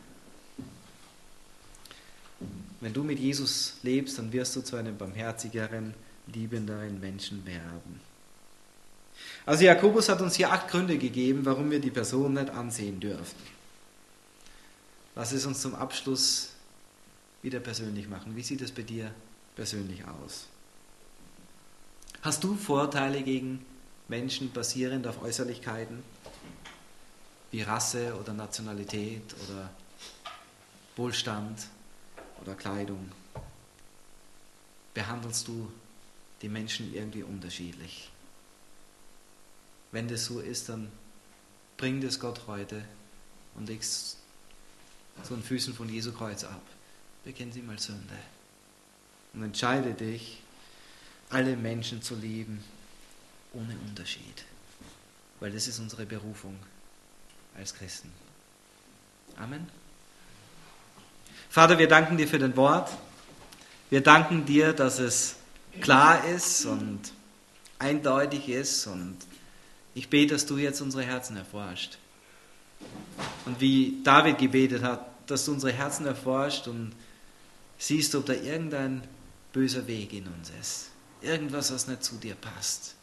Wenn du mit Jesus lebst, dann wirst du zu einem barmherzigeren, liebenderen Menschen werden. Also Jakobus hat uns hier 8 Gründe gegeben, warum wir die Person nicht ansehen dürfen. Lass es uns zum Abschluss wieder persönlich machen. Wie sieht es bei dir persönlich aus? Hast du Vorteile gegen Menschen basierend auf Äußerlichkeiten, wie Rasse oder Nationalität oder Wohlstand oder Kleidung? Behandelst du die Menschen irgendwie unterschiedlich? Wenn das so ist, dann bring das Gott heute und leg es zu den Füßen von Jesu Kreuz ab. Bekenn sie mal Sünde und entscheide dich, alle Menschen zu lieben, ohne Unterschied. Weil das ist unsere Berufung als Christen. Amen. Vater, wir danken dir für dein Wort. Wir danken dir, dass es klar ist und eindeutig ist. Und ich bete, dass du jetzt unsere Herzen erforscht. Und wie David gebetet hat, dass du unsere Herzen erforscht und siehst, ob da irgendein böser Weg in uns ist. Irgendwas, was nicht zu dir passt.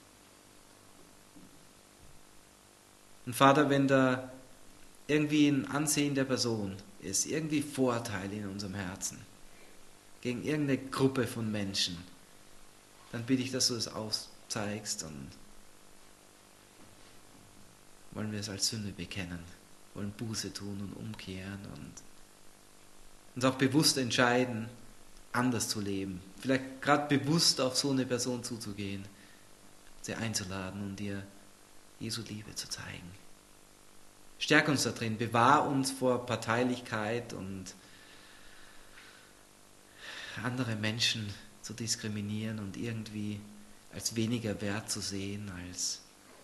Und Vater, wenn da irgendwie ein Ansehen der Person ist, irgendwie Vorteile in unserem Herzen gegen irgendeine Gruppe von Menschen, dann bitte ich, dass du es aufzeigst und wollen wir es als Sünde bekennen, wollen Buße tun und umkehren und uns auch bewusst entscheiden, anders zu leben. Vielleicht gerade bewusst auf so eine Person zuzugehen, sie einzuladen und ihr Jesu Liebe zu zeigen. Stärk uns da drin, bewahr uns vor Parteilichkeit und andere Menschen zu diskriminieren und irgendwie als weniger wert zu sehen, als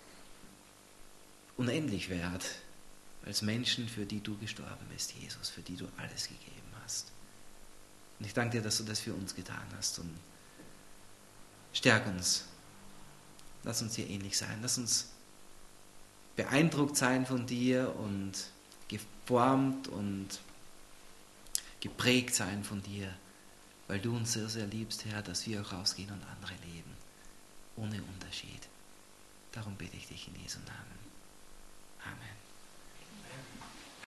unendlich wert, als Menschen, für die du gestorben bist, Jesus, für die du alles gegeben hast. Und ich danke dir, dass du das für uns getan hast und stärk uns. Lass uns dir ähnlich sein. Lass uns beeindruckt sein von dir und geformt und geprägt sein von dir, weil du uns sehr, sehr liebst, Herr, dass wir auch rausgehen und andere leben, ohne Unterschied. Darum bitte ich dich in Jesu Namen. Amen.